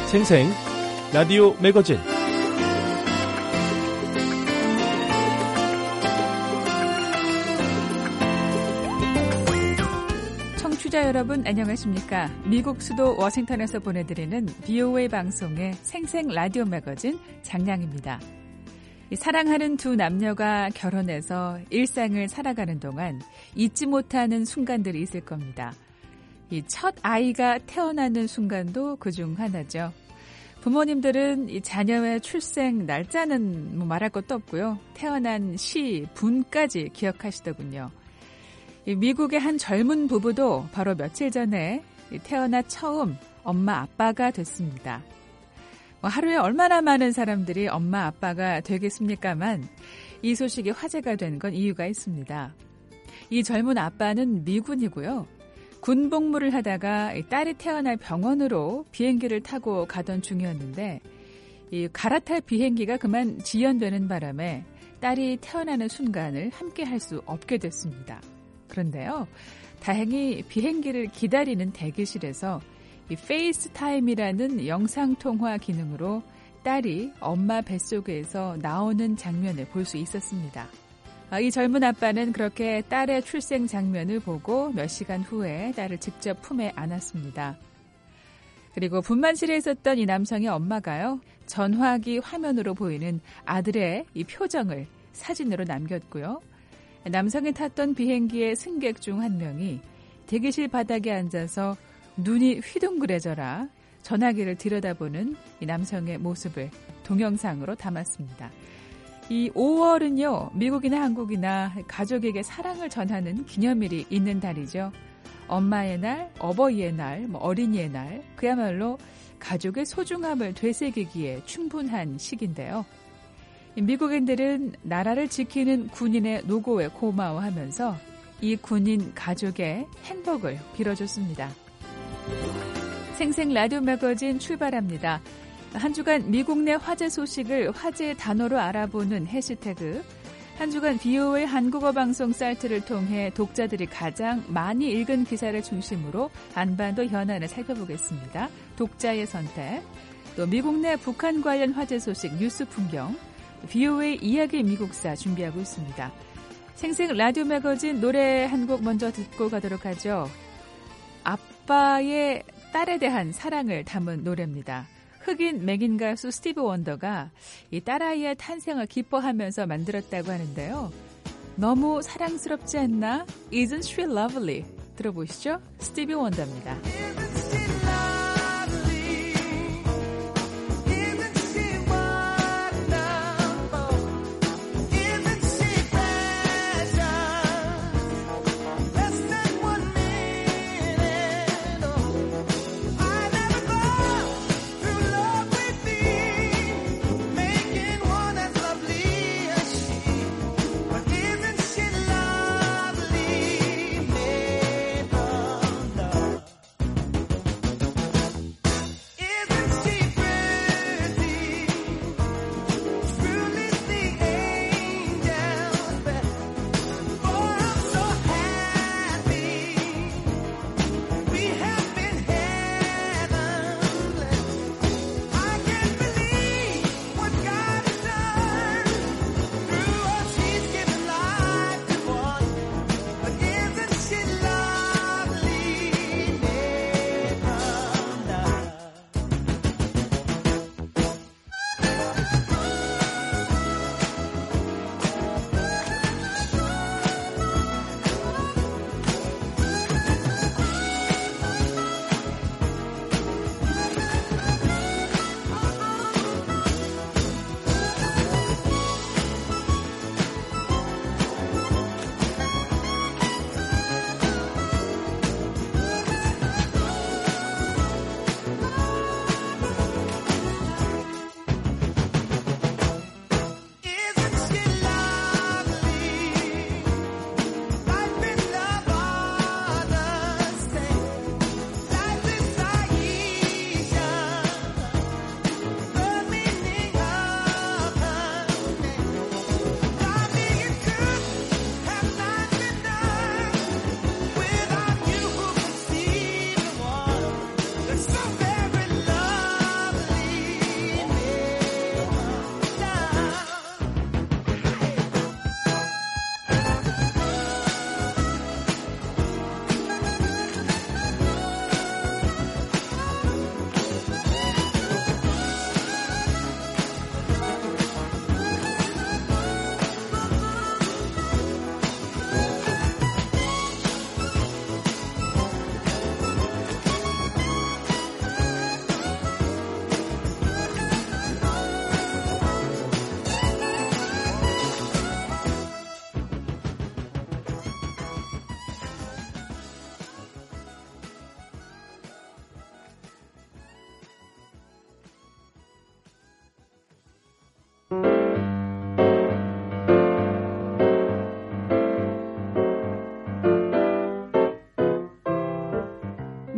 생생 라디오 매거진 청취자 여러분 안녕하십니까? 미국 수도 워싱턴에서 보내드리는 VOA 방송의 생생 라디오 매거진 장량입니다. 사랑하는 두 남녀가 결혼해서 일상을 살아가는 동안 잊지 못하는 순간들이 있을 겁니다. 이 첫 아이가 태어나는 순간도 그중 하나죠. 부모님들은 이 자녀의 출생 날짜는 말할 것도 없고요. 태어난 시, 분까지 기억하시더군요. 미국의 한 젊은 부부도 바로 며칠 전에 태어나 처음 엄마 아빠가 됐습니다. 하루에 얼마나 많은 사람들이 엄마 아빠가 되겠습니까만 이 소식이 화제가 된 건 이유가 있습니다. 이 젊은 아빠는 미군이고요. 군 복무를 하다가 딸이 태어날 병원으로 비행기를 타고 가던 중이었는데 이 갈아탈 비행기가 그만 지연되는 바람에 딸이 태어나는 순간을 함께 할 수 없게 됐습니다. 그런데요, 다행히 비행기를 기다리는 대기실에서 이 페이스타임이라는 영상통화 기능으로 딸이 엄마 뱃속에서 나오는 장면을 볼 수 있었습니다. 이 젊은 아빠는 그렇게 딸의 출생 장면을 보고 몇 시간 후에 딸을 직접 품에 안았습니다. 그리고 분만실에 있었던 이 남성의 엄마가요, 전화기 화면으로 보이는 아들의 이 표정을 사진으로 남겼고요. 남성이 탔던 비행기의 승객 중 한 명이 대기실 바닥에 앉아서 눈이 휘둥그레져라 전화기를 들여다보는 이 남성의 모습을 동영상으로 담았습니다. 이 5월은요, 미국이나 한국이나 가족에게 사랑을 전하는 기념일이 있는 달이죠. 엄마의 날, 어버이의 날, 어린이의 날, 그야말로 가족의 소중함을 되새기기에 충분한 시기인데요. 미국인들은 나라를 지키는 군인의 노고에 고마워하면서 이 군인 가족의 행복을 빌어줬습니다. 생생 라디오 매거진 출발합니다. 한 주간 미국 내 화제 소식을 화제의 단어로 알아보는 해시태그, 한 주간 VOA 한국어 방송 사이트를 통해 독자들이 가장 많이 읽은 기사를 중심으로 한반도 현안을 살펴보겠습니다. 독자의 선택, 또 미국 내 북한 관련 화제 소식 뉴스 풍경, VOA 이야기 미국사 준비하고 있습니다. 생생 라디오 매거진 노래 한 곡 먼저 듣고 가도록 하죠. 아빠의 딸에 대한 사랑을 담은 노래입니다. 흑인 맥인 가수 스티브 원더가 이 딸아이의 탄생을 기뻐하면서 만들었다고 하는데요. 너무 사랑스럽지 않나? Isn't she lovely? 들어보시죠. 스티브 원더입니다.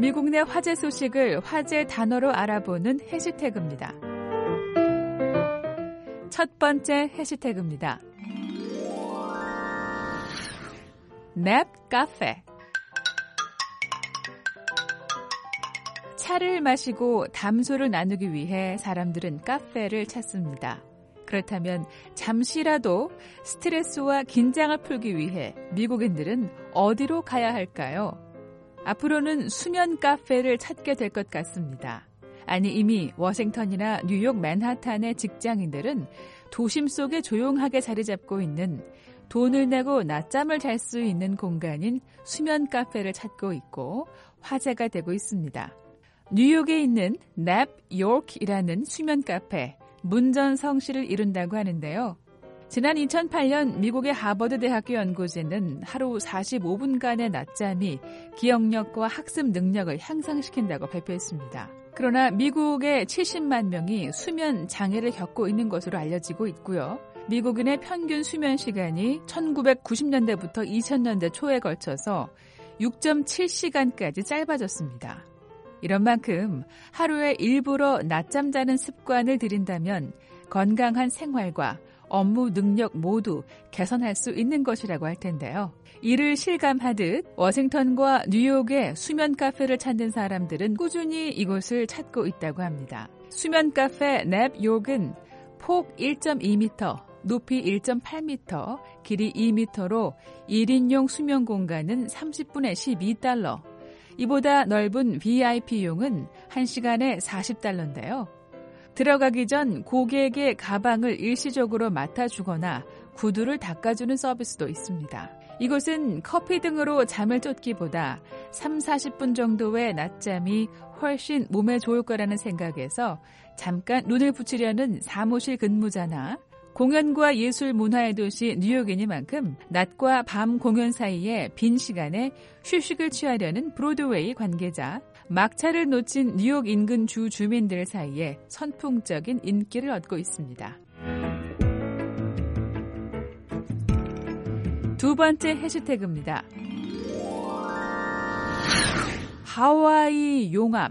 미국 내 화제 소식을 화제 단어로 알아보는 해시태그입니다. 첫 번째 해시태그입니다. 냅 카페. 차를 마시고 담소를 나누기 위해 사람들은 카페를 찾습니다. 그렇다면 잠시라도 스트레스와 긴장을 풀기 위해 미국인들은 어디로 가야 할까요? 앞으로는 수면 카페를 찾게 될 것 같습니다. 아니 이미 워싱턴이나 뉴욕 맨하탄의 직장인들은 도심 속에 조용하게 자리 잡고 있는 돈을 내고 낮잠을 잘 수 있는 공간인 수면 카페를 찾고 있고 화제가 되고 있습니다. 뉴욕에 있는 냅 요크이라는 수면 카페, 문전성시를 이룬다고 하는데요. 지난 2008년 미국의 하버드 대학교 연구진은 하루 45분간의 낮잠이 기억력과 학습 능력을 향상시킨다고 발표했습니다. 그러나 미국의 70만 명이 수면 장애를 겪고 있는 것으로 알려지고 있고요. 미국인의 평균 수면 시간이 1990년대부터 2000년대 초에 걸쳐서 6.7시간까지 짧아졌습니다. 이런 만큼 하루에 일부러 낮잠 자는 습관을 들인다면 건강한 생활과 업무 능력 모두 개선할 수 있는 것이라고 할 텐데요. 이를 실감하듯 워싱턴과 뉴욕의 수면 카페를 찾는 사람들은 꾸준히 이곳을 찾고 있다고 합니다. 수면 카페 냅 요크는 폭 1.2m, 높이 1.8m, 길이 2m로 1인용 수면 공간은 30분에 $12. 이보다 넓은 VIP용은 1시간에 $40인데요. 들어가기 전 고객의 가방을 일시적으로 맡아주거나 구두를 닦아주는 서비스도 있습니다. 이곳은 커피 등으로 잠을 쫓기보다 30-40분 정도의 낮잠이 훨씬 몸에 좋을 거라는 생각에서 잠깐 눈을 붙이려는 사무실 근무자나 공연과 예술 문화의 도시 뉴욕이니만큼 낮과 밤 공연 사이에 빈 시간에 휴식을 취하려는 브로드웨이 관계자, 막차를 놓친 뉴욕 인근 주 주민들 사이에 선풍적인 인기를 얻고 있습니다. 두 번째 해시태그입니다. 하와이 용암.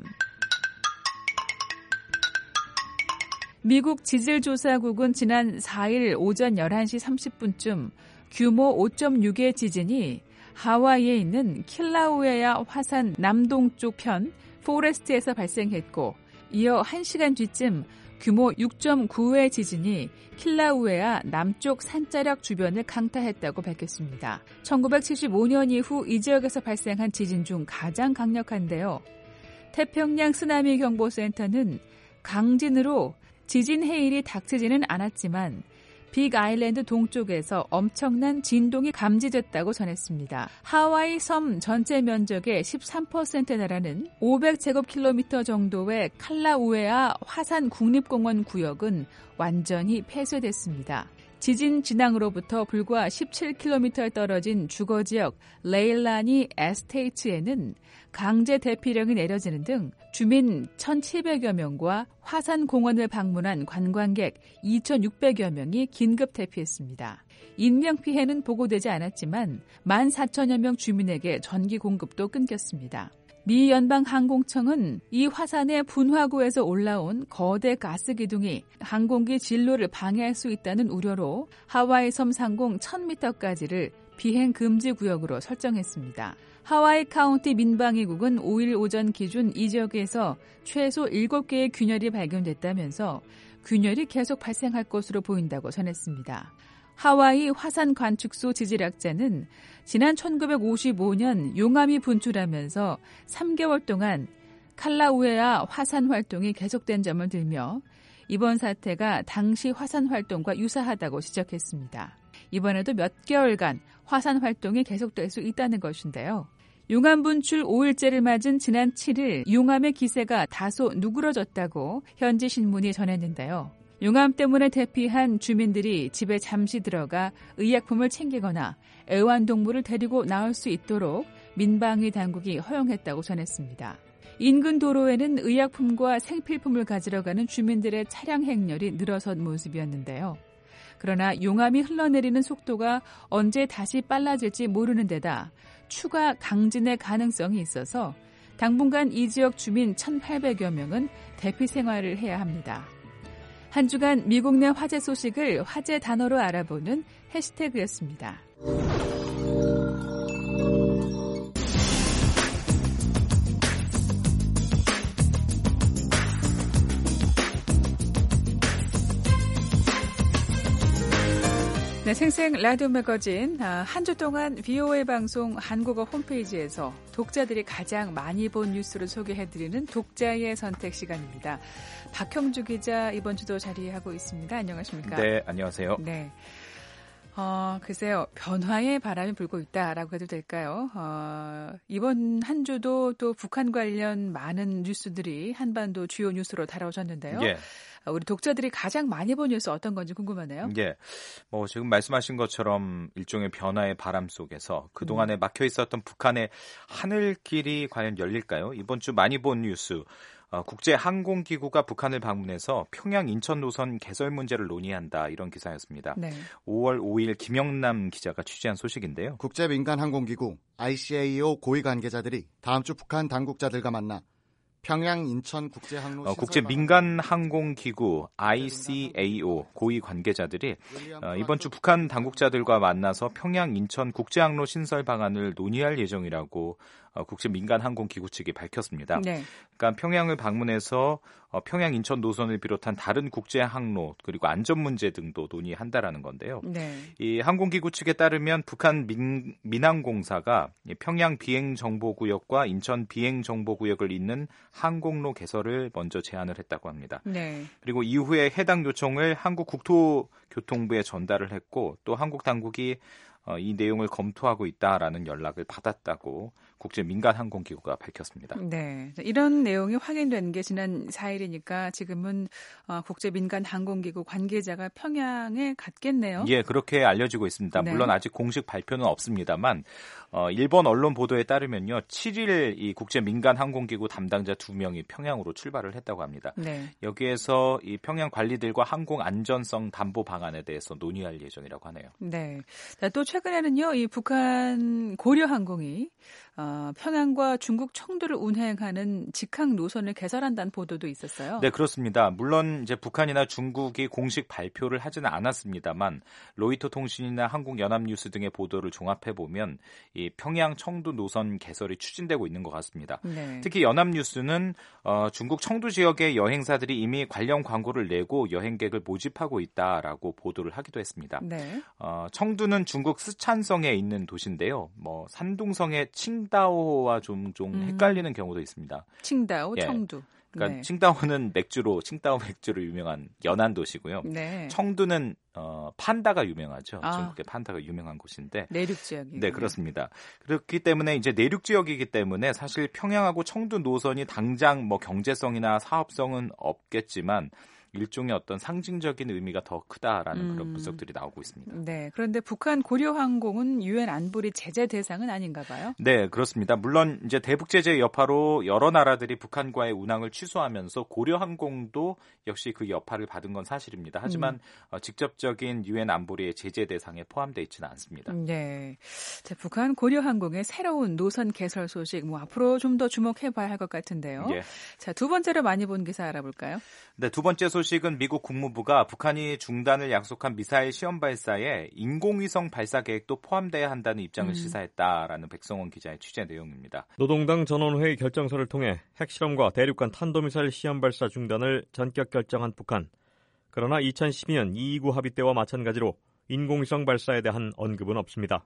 미국 지질조사국은 지난 4일 오전 11시 30분쯤 규모 5.6의 지진이 하와이에 있는 킬라우에아 화산 남동쪽 편 포레스트에서 발생했고 이어 1시간 뒤쯤 규모 6.9의 지진이 킬라우에아 남쪽 산자락 주변을 강타했다고 밝혔습니다. 1975년 이후 이 지역에서 발생한 지진 중 가장 강력한데요. 태평양 쓰나미 경보센터는 강진으로 지진 해일이 닥치지는 않았지만 빅 아일랜드 동쪽에서 엄청난 진동이 감지됐다고 전했습니다. 하와이 섬 전체 면적의 13%에 달하는 500제곱킬로미터 정도의 칼라우에아 화산 국립공원 구역은 완전히 폐쇄됐습니다. 지진 진앙으로부터 불과 17km 떨어진 주거지역 레일라니 에스테이츠에는 강제 대피령이 내려지는 등 주민 1,700여 명과 화산공원을 방문한 관광객 2,600여 명이 긴급 대피했습니다. 인명피해는 보고되지 않았지만 14,000여 명 주민에게 전기 공급도 끊겼습니다. 미 연방항공청은 이 화산의 분화구에서 올라온 거대 가스 기둥이 항공기 진로를 방해할 수 있다는 우려로 하와이 섬 상공 1000m까지를 비행 금지 구역으로 설정했습니다. 하와이 카운티 민방위국은 5일 오전 기준 이 지역에서 최소 7개의 균열이 발견됐다면서 균열이 계속 발생할 것으로 보인다고 전했습니다. 하와이 화산관측소 지질학자는 지난 1955년 용암이 분출하면서 3개월 동안 칼라우에아 화산 활동이 계속된 점을 들며 이번 사태가 당시 화산 활동과 유사하다고 지적했습니다. 이번에도 몇 개월간 화산 활동이 계속될 수 있다는 것인데요. 용암 분출 5일째를 맞은 지난 7일 용암의 기세가 다소 누그러졌다고 현지 신문이 전했는데요. 용암 때문에 대피한 주민들이 집에 잠시 들어가 의약품을 챙기거나 애완동물을 데리고 나올 수 있도록 민방위 당국이 허용했다고 전했습니다. 인근 도로에는 의약품과 생필품을 가지러 가는 주민들의 차량 행렬이 늘어선 모습이었는데요. 그러나 용암이 흘러내리는 속도가 언제 다시 빨라질지 모르는 데다 추가 강진의 가능성이 있어서 당분간 이 지역 주민 1,800여 명은 대피 생활을 해야 합니다. 한 주간 미국 내 화재 소식을 화재 단어로 알아보는 해시태그였습니다. 네, 생생 라디오 매거진 한 주 동안 VOA 방송 한국어 홈페이지에서 독자들이 가장 많이 본 뉴스를 소개해드리는 독자의 선택 시간입니다. 박형주 기자 이번 주도 자리하고 있습니다. 안녕하십니까? 네, 안녕하세요. 네. 글쎄요. 변화의 바람이 불고 있다라고 해도 될까요? 이번 한 주도 또 북한 관련 많은 뉴스들이 한반도 주요 뉴스로 다뤄졌는데요. 예. 우리 독자들이 가장 많이 본 뉴스 어떤 건지 궁금하네요. 예. 지금 말씀하신 것처럼 일종의 변화의 바람 속에서 그동안에 막혀 있었던 북한의 하늘길이 과연 열릴까요? 이번 주 많이 본 뉴스. 국제항공기구가 북한을 방문해서 평양 인천 노선 개설 문제를 논의한다 이런 기사였습니다. 네. 5월 5일 김영남 기자가 취재한 소식인데요. 국제민간항공기구 ICAO 고위 관계자들이 다음 주 북한 당국자들과 만나 평양 인천 국제항로 국제민간항공기구 ICAO 고위 관계자들이 이번 주 북한 당국자들과 만나서 평양 인천 국제항로 신설 방안을 논의할 예정이라고 국제민간항공기구 측이 밝혔습니다. 네. 그러니까 평양을 방문해서 평양 인천 노선을 비롯한 다른 국제항로 그리고 안전 문제 등도 논의한다라는 건데요. 네. 이 항공기구 측에 따르면 북한 민항공사가 평양 비행정보구역과 인천 비행정보구역을 잇는 항공로 개설을 먼저 제안을 했다고 합니다. 네. 그리고 이후에 해당 요청을 한국 국토교통부에 전달을 했고 또 한국 당국이 이 내용을 검토하고 있다라는 연락을 받았다고 국제민간항공기구가 밝혔습니다. 네, 이런 내용이 확인된 게 지난 4일이니까 지금은 국제민간항공기구 관계자가 평양에 갔겠네요. 예, 그렇게 알려지고 있습니다. 네. 물론 아직 공식 발표는 없습니다만 일본 언론 보도에 따르면요. 7일 이 국제민간항공기구 담당자 2명이 평양으로 출발을 했다고 합니다. 네. 여기에서 이 평양 관리들과 항공 안전성 담보 방안에 대해서 논의할 예정이라고 하네요. 네. 또 최근에는요. 이 북한 고려항공이 평양과 중국 청두를 운행하는 직항 노선을 개설한다는 보도도 있었어요. 네, 그렇습니다. 물론 이제 북한이나 중국이 공식 발표를 하지는 않았습니다만 로이터 통신이나 한국연합뉴스 등의 보도를 종합해 보면 이 평양 청두 노선 개설이 추진되고 있는 것 같습니다. 네. 특히 연합뉴스는 중국 청두 지역의 여행사들이 이미 관련 광고를 내고 여행객을 모집하고 있다라고 보도를 하기도 했습니다. 네. 청두는 중국 스촨성에 있는 도시인데요. 산둥성의 칭다오와 좀 헷갈리는 경우도 있습니다. 칭다오, 예. 청두. 그러니까 네. 칭다오는 칭다오 맥주로 유명한 연안 도시고요. 네. 청두는 판다가 유명하죠. 중국의 판다가 유명한 곳인데. 내륙 지역이요. 네, 그렇습니다. 그렇기 때문에 이제 내륙 지역이기 때문에 사실 평양하고 청두 노선이 당장 경제성이나 사업성은 없겠지만 일종의 어떤 상징적인 의미가 더 크다라는 그런 분석들이 나오고 있습니다. 네, 그런데 북한 고려항공은 유엔 안보리 제재 대상은 아닌가 봐요? 네, 그렇습니다. 물론 이제 대북 제재 여파로 여러 나라들이 북한과의 운항을 취소하면서 고려항공도 역시 그 여파를 받은 건 사실입니다. 하지만 직접적인 유엔 안보리의 제재 대상에 포함되어 있지는 않습니다. 네, 자, 북한 고려항공의 새로운 노선 개설 소식 앞으로 좀 더 주목해봐야 할 것 같은데요. 예. 자, 두 번째로 많이 본 기사 알아볼까요? 네, 두 번째 소식은 미국 국무부가 북한이 중단을 약속한 미사일 시험 발사에 인공위성 발사 계획도 포함돼야 한다는 입장을 시사했다라는 백성원 기자의 취재 내용입니다. 노동당 전원회의 결정서를 통해 핵실험과 대륙간 탄도미사일 시험 발사 중단을 전격 결정한 북한. 그러나 2012년 229 합의 때와 마찬가지로 인공위성 발사에 대한 언급은 없습니다.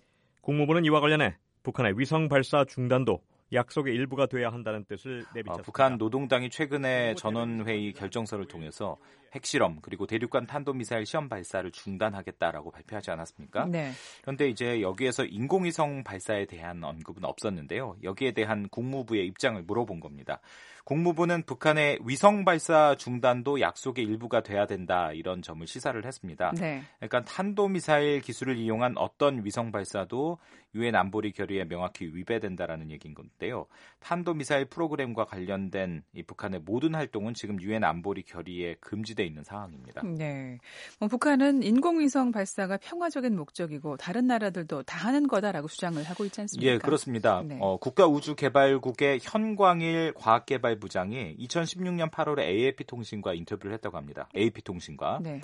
국무부는 이와 관련해 북한의 위성 발사 중단도 약속의 일부가 돼야 한다는 뜻을 내비쳤습니다. 북한 노동당이 최근에 전원회의 결정서를 통해서 핵실험 그리고 대륙간 탄도미사일 시험 발사를 중단하겠다라고 발표하지 않았습니까? 네. 그런데 이제 여기에서 인공위성 발사에 대한 언급은 없었는데요. 여기에 대한 국무부의 입장을 물어본 겁니다. 국무부는 북한의 위성 발사 중단도 약속의 일부가 돼야 된다 이런 점을 시사를 했습니다. 네. 그러니까 탄도미사일 기술을 이용한 어떤 위성 발사도 유엔 안보리 결의에 명확히 위배된다라는 얘기인 건데요. 탄도미사일 프로그램과 관련된 이 북한의 모든 활동은 지금 유엔 안보리 결의에 금지돼 있는 상황입니다. 네. 북한은 인공위성 발사가 평화적인 목적이고 다른 나라들도 다 하는 거다라고 주장을 하고 있지 않습니까? 예, 그렇습니다. 네. 국가우주개발국의 현광일 과학개발부장이 2016년 8월에 AFP통신과 인터뷰를 했다고 합니다. AP통신과. 네.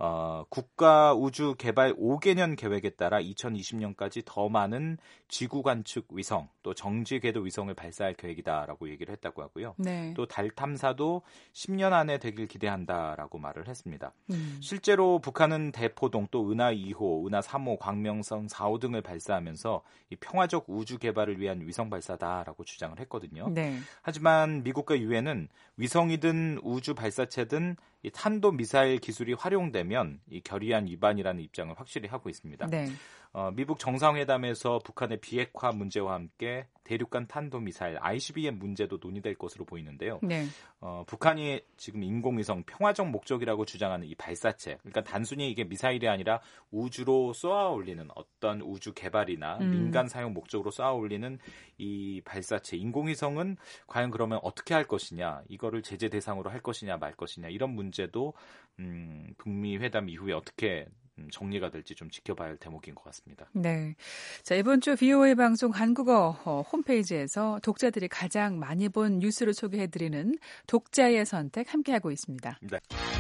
국가우주개발 5개년 계획에 따라 2020년까지 더 많은 지구 관측 위성 또 정지 궤도 위성을 발사할 계획이다라고 얘기를 했다고 하고요. 네. 또 달 탐사도 10년 안에 되길 기대한다라고 말을 했습니다. 실제로 북한은 대포동 또 은하 2호, 은하 3호, 광명성 4호 등을 발사하면서 이 평화적 우주 개발을 위한 위성 발사다라고 주장을 했거든요. 네. 하지만 미국과 유엔은 위성이든 우주 발사체든 이 탄도 미사일 기술이 활용되면 이 결의안 위반이라는 입장을 확실히 하고 있습니다. 네. 미국 정상회담에서 북한의 비핵화 문제와 함께 대륙간 탄도미사일 ICBM 문제도 논의될 것으로 보이는데요. 네. 북한이 지금 인공위성 평화적 목적이라고 주장하는 이 발사체, 그러니까 단순히 이게 미사일이 아니라 우주로 쏘아 올리는 어떤 우주 개발이나 민간 사용 목적으로 쏘아 올리는 이 발사체, 인공위성은 과연 그러면 어떻게 할 것이냐, 이거를 제재 대상으로 할 것이냐 말 것이냐 이런 문제도 북미 회담 이후에 어떻게 정리가 될지 좀 지켜봐야 할 대목인 것 같습니다. 네. 자, 이번 주 VOA 방송 한국어 홈페이지에서 독자들이 가장 많이 본 뉴스를 소개해드리는 독자의 선택 함께하고 있습니다. 네.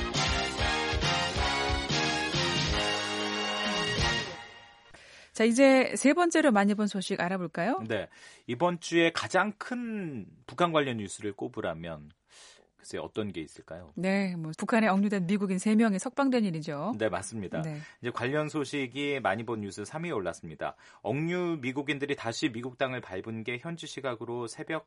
자, 이제 세 번째로 많이 본 소식 알아볼까요? 네. 이번 주에 가장 큰 북한 관련 뉴스를 꼽으라면 글쎄 어떤 게 있을까요? 네, 북한에 억류된 미국인 3명이 석방된 일이죠. 네, 맞습니다. 네. 이제 관련 소식이 많이 본 뉴스 3위에 올랐습니다. 억류 미국인들이 다시 미국 땅을 밟은 게 현지 시각으로 새벽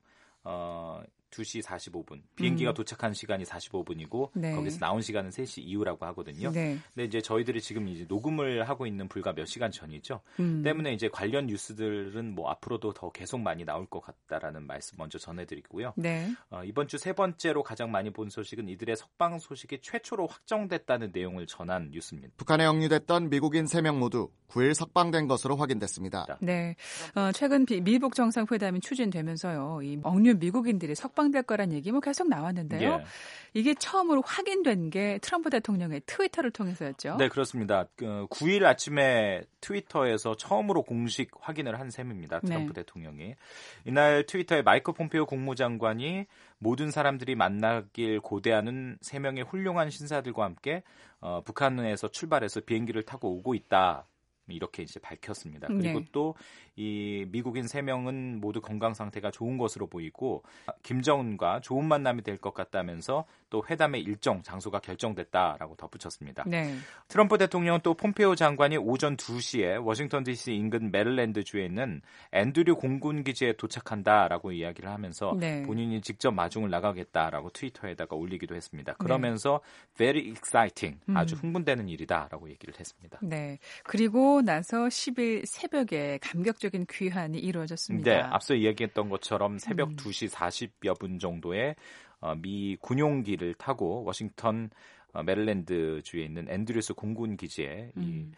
2시 45분. 비행기가 도착한 시간이 45분이고 네. 거기서 나온 시간은 3시 이후라고 하거든요. 네. 근데 이제 저희들이 지금 이제 녹음을 하고 있는 불과 몇 시간 전이죠. 때문에 이제 관련 뉴스들은 앞으로도 더 계속 많이 나올 것 같다라는 말씀 먼저 전해드리고요. 네. 이번 주 세 번째로 가장 많이 본 소식은 이들의 석방 소식이 최초로 확정됐다는 내용을 전한 뉴스입니다. 북한에 억류됐던 미국인 3명 모두 9일 석방된 것으로 확인됐습니다. 네, 최근 미북 정상회담이 추진되면서요, 이 억류 미국인들이 석방될 거란 얘기 계속 나왔는데요. 예. 이게 처음으로 확인된 게 트럼프 대통령의 트위터를 통해서였죠. 네, 그렇습니다. 9일 아침에 트위터에서 처음으로 공식 확인을 한 셈입니다. 트럼프 대통령이. 이날 트위터에 마이크 폼페이오 국무장관이 모든 사람들이 만나길 고대하는 3명의 훌륭한 신사들과 함께 북한에서 출발해서 비행기를 타고 오고 있다. 이렇게 이제 밝혔습니다. 그리고 또 이 미국인 3명은 모두 건강 상태가 좋은 것으로 보이고 김정은과 좋은 만남이 될 것 같다면서 또 회담의 일정, 장소가 결정됐다라고 덧붙였습니다. 네. 트럼프 대통령은 또 폼페이오 장관이 오전 2시에 워싱턴 DC 인근 메릴랜드 주에 있는 앤드류 공군 기지에 도착한다라고 이야기를 하면서 본인이 직접 마중을 나가겠다라고 트위터에다가 올리기도 했습니다. 그러면서 very exciting, 아주 흥분되는 일이다라고 얘기를 했습니다. 네. 그리고 나서 10일 새벽에 감격적인 귀환이 이루어졌습니다. 네, 앞서 이야기했던 것처럼 새벽 2시 40여 분 정도에 미 군용기를 타고 워싱턴 메릴랜드 주에 있는 앤드류스 공군 기지에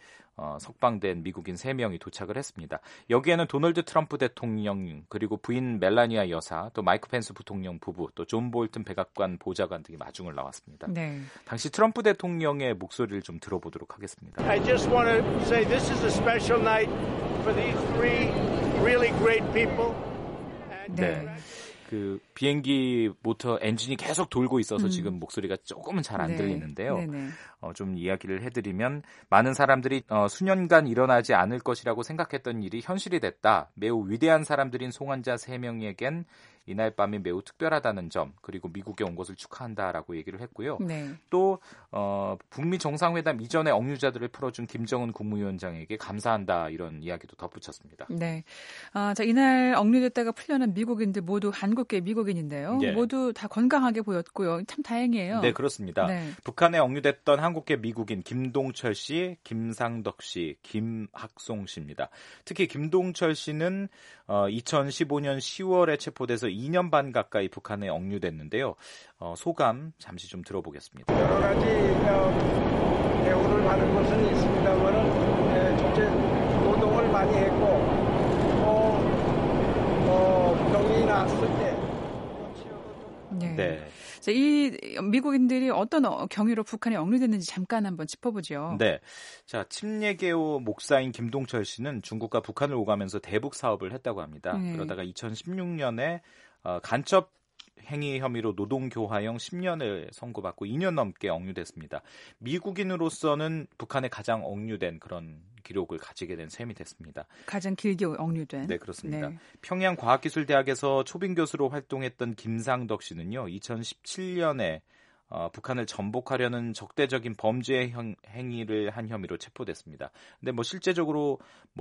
석방된 미국인 3명이 도착을 했습니다. 여기에는 도널드 트럼프 대통령 그리고 부인 멜라니아 여사 또 마이크 펜스 부통령 부부 또 존 볼튼 백악관 보좌관 등이 마중을 나왔습니다. 네. 당시 트럼프 대통령의 목소리를 좀 들어보도록 하겠습니다. I just want to say this is a special night for these three really great people. 네. 그 비행기 모터 엔진이 계속 돌고 있어서 지금 목소리가 조금은 잘 안 들리는데요. 좀 이야기를 해드리면 많은 사람들이 수년간 일어나지 않을 것이라고 생각했던 일이 현실이 됐다. 매우 위대한 사람들인 송환자 3명에겐 이날 밤이 매우 특별하다는 점 그리고 미국에 온 것을 축하한다라고 얘기를 했고요. 또 북미 정상회담 이전에 억류자들을 풀어준 김정은 국무위원장에게 감사한다 이런 이야기도 덧붙였습니다. 네. 자, 이날 억류됐다가 풀려난 미국인들 모두 한국계 미국인 미국인인데요. 예. 모두 다 건강하게 보였고요. 참 다행이에요. 네, 그렇습니다. 네. 북한에 억류됐던 한국계 미국인 김동철 씨, 김상덕 씨, 김학송 씨입니다. 특히 김동철 씨는 2015년 10월에 체포돼서 2년 반 가까이 북한에 억류됐는데요. 소감 잠시 좀 들어보겠습니다. 여러 가지 대우를 받은 것은 있습니다만은 첫째 노동을 많이 했고 병이 났을 때 네. 네. 자, 이 미국인들이 어떤 경위로 북한에 억류됐는지 잠깐 한번 짚어보죠. 네. 자, 침례개오 목사인 김동철 씨는 중국과 북한을 오가면서 대북 사업을 했다고 합니다. 그러다가 2016년에 간첩 행위 혐의로 노동교화형 10년을 선고받고 2년 넘게 억류됐습니다. 미국인으로서는 북한에 가장 억류된 그런 기록을 가지게 된 셈이 됐습니다. 가장 길게 억류된. 네, 그렇습니다. 네. 평양과학기술대학에서 초빙 교수로 활동했던 김상덕 씨는요. 2017년에 북한을 전복하려는 적대적인 범죄 행위를 한 혐의로 체포됐습니다. 근데 실제적으로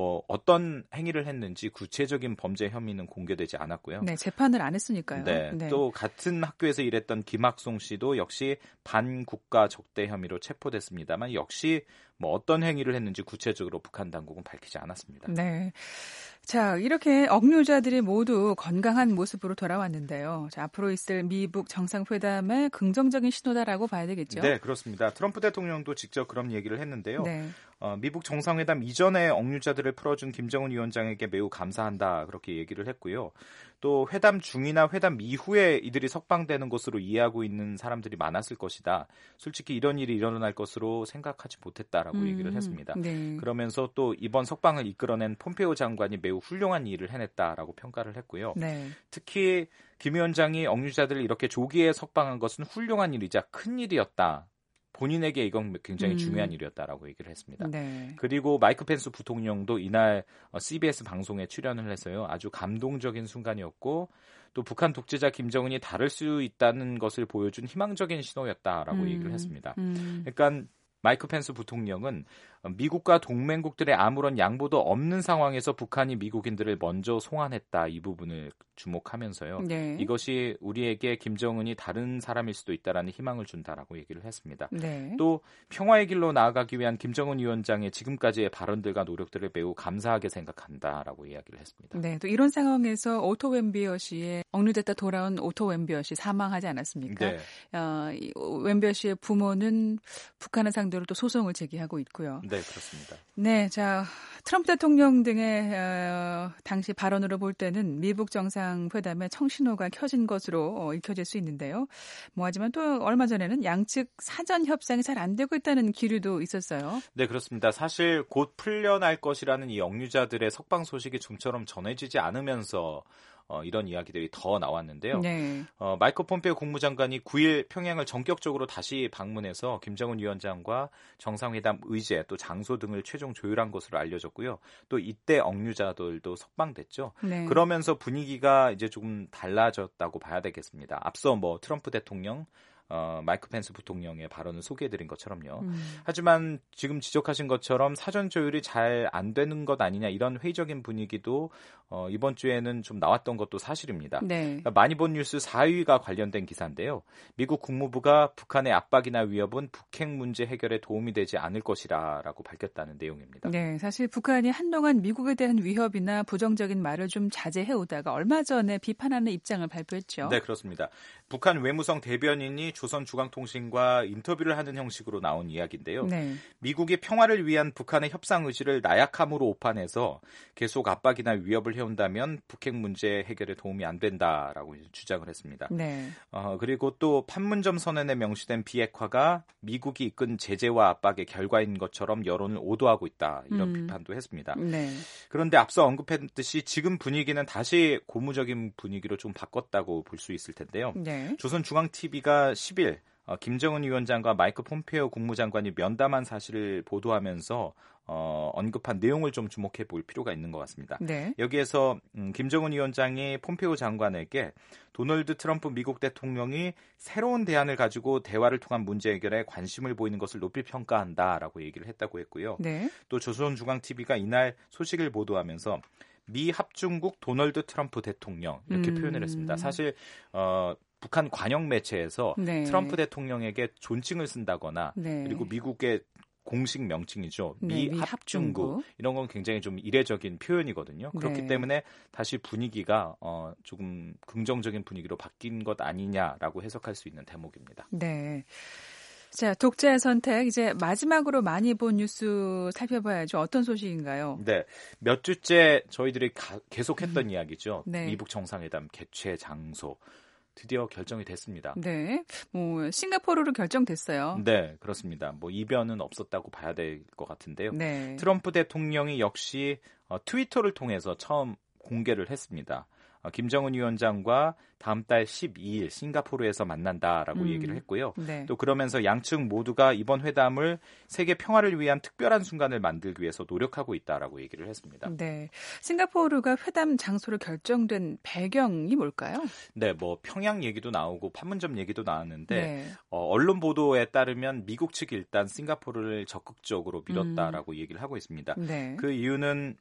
어떤 행위를 했는지 구체적인 범죄 혐의는 공개되지 않았고요. 네, 재판을 안 했으니까요. 네, 네. 또 같은 학교에서 일했던 김학송 씨도 역시 반국가 적대 혐의로 체포됐습니다만 역시 어떤 행위를 했는지 구체적으로 북한 당국은 밝히지 않았습니다. 네. 자, 이렇게 억류자들이 모두 건강한 모습으로 돌아왔는데요. 자, 앞으로 있을 미북 정상회담의 긍정적인 신호다라고 봐야 되겠죠? 네, 그렇습니다. 트럼프 대통령도 직접 그런 얘기를 했는데요. 네. 미북 정상회담 이전에 억류자들을 풀어준 김정은 위원장에게 매우 감사한다 그렇게 얘기를 했고요. 또 회담 중이나 회담 이후에 이들이 석방되는 것으로 이해하고 있는 사람들이 많았을 것이다. 솔직히 이런 일이 일어날 것으로 생각하지 못했다라고 얘기를 했습니다. 네. 그러면서 또 이번 석방을 이끌어낸 폼페오 장관이 매우 훌륭한 일을 해냈다라고 평가를 했고요. 네. 특히 김 위원장이 억류자들을 이렇게 조기에 석방한 것은 훌륭한 일이자 큰 일이었다. 본인에게 이건 굉장히 중요한 일이었다라고 얘기를 했습니다. 네. 그리고 마이크 펜스 부통령도 이날 CBS 방송에 출연을 해서요. 아주 감동적인 순간이었고 또 북한 독재자 김정은이 다를 수 있다는 것을 보여준 희망적인 신호였다라고 얘기를 했습니다. 그러니까 마이크 펜스 부통령은 미국과 동맹국들의 아무런 양보도 없는 상황에서 북한이 미국인들을 먼저 송환했다. 이 부분을 주목하면서요. 네. 이것이 우리에게 김정은이 다른 사람일 수도 있다라는 희망을 준다라고 얘기를 했습니다. 네. 또 평화의 길로 나아가기 위한 김정은 위원장의 지금까지의 발언들과 노력들을 매우 감사하게 생각한다라고 이야기를 했습니다. 네, 또 이런 상황에서 오토 웬비어 씨의 억류됐다 돌아온 오토 웬비어 씨 사망하지 않았습니까? 네. 이 웬비어 씨의 부모는 북한을 상대로 또 소송을 제기하고 있고요. 네, 그렇습니다. 네, 자 트럼프 대통령 등의 당시 발언으로 볼 때는 미북 정상회담에 청신호가 켜진 것으로 읽혀질 수 있는데요. 하지만 또 얼마 전에는 양측 사전 협상이 잘 안 되고 있다는 기류도 있었어요. 네, 그렇습니다. 사실 곧 풀려날 것이라는 이 억류자들의 석방 소식이 좀처럼 전해지지 않으면서 이런 이야기들이 더 나왔는데요. 네. 마이크 폼페오 국무장관이 9일 평양을 전격적으로 다시 방문해서 김정은 위원장과 정상회담 의제 또 장소 등을 최종 조율한 것으로 알려졌고요. 또 이때 억류자들도 석방됐죠. 네. 그러면서 분위기가 이제 조금 달라졌다고 봐야 되겠습니다. 앞서 트럼프 대통령 마이크 펜스 부통령의 발언을 소개해드린 것처럼요. 하지만 지금 지적하신 것처럼 사전 조율이 잘 안 되는 것 아니냐 이런 회의적인 분위기도 이번 주에는 좀 나왔던 것도 사실입니다. 네. 많이 본 뉴스 4위가 관련된 기사인데요. 미국 국무부가 북한의 압박이나 위협은 북핵 문제 해결에 도움이 되지 않을 것이라고 밝혔다는 내용입니다. 네, 사실 북한이 한동안 미국에 대한 위협이나 부정적인 말을 좀 자제해오다가 얼마 전에 비판하는 입장을 발표했죠. 네, 그렇습니다. 북한 외무성 대변인이 조선중앙통신과 인터뷰를 하는 형식으로 나온 이야기인데요. 네. 미국이 평화를 위한 북한의 협상 의지를 나약함으로 오판해서 계속 압박이나 위협을 해온다면 북핵 문제 해결에 도움이 안 된다라고 주장을 했습니다. 네. 그리고 또 판문점 선언에 명시된 비핵화가 미국이 이끈 제재와 압박의 결과인 것처럼 여론을 오도하고 있다. 이런 비판도 했습니다. 네. 그런데 앞서 언급했듯이 지금 분위기는 다시 고무적인 분위기로 좀 바꿨다고 볼 수 있을 텐데요. 네. 조선중앙TV가 10일 김정은 위원장과 마이크 폼페오 국무장관이 면담한 사실을 보도하면서 언급한 내용을 좀 주목해 볼 필요가 있는 것 같습니다. 네. 여기에서 김정은 위원장이 폼페오 장관에게 도널드 트럼프 미국 대통령이 새로운 대안을 가지고 대화를 통한 문제 해결에 관심을 보이는 것을 높이 평가한다라고 얘기를 했다고 했고요. 네. 또 조선중앙TV가 이날 소식을 보도하면서 미 합중국 도널드 트럼프 대통령 이렇게 표현을 했습니다. 사실 북한 관영 매체에서 네. 트럼프 대통령에게 존칭을 쓴다거나 네. 그리고 미국의 공식 명칭이죠. 네, 미 합중국 이런 건 굉장히 좀 이례적인 표현이거든요. 그렇기 네. 때문에 다시 분위기가 조금 긍정적인 분위기로 바뀐 것 아니냐라고 해석할 수 있는 대목입니다. 네. 자, 독자의 선택 이제 마지막으로 많이 본 뉴스 살펴봐야죠. 어떤 소식인가요? 네, 몇 주째 저희들이 계속했던 이야기죠. 네. 미북 정상회담 개최 장소. 드디어 결정이 됐습니다. 네, 싱가포르로 결정됐어요. 네, 그렇습니다. 이변은 없었다고 봐야 될 것 같은데요. 네. 트럼프 대통령이 역시 트위터를 통해서 처음 공개를 했습니다. 김정은 위원장과 다음 달 12일 싱가포르에서 만난다라고 얘기를 했고요. 네. 또 그러면서 양측 모두가 이번 회담을 세계 평화를 위한 특별한 순간을 만들기 위해서 노력하고 있다라고 얘기를 했습니다. 네, 싱가포르가 회담 장소로 결정된 배경이 뭘까요? 네, 평양 얘기도 나오고 판문점 얘기도 나왔는데 네. 언론 보도에 따르면 미국 측이 일단 싱가포르를 적극적으로 밀었다라고 얘기를 하고 있습니다. 네. 그 이유는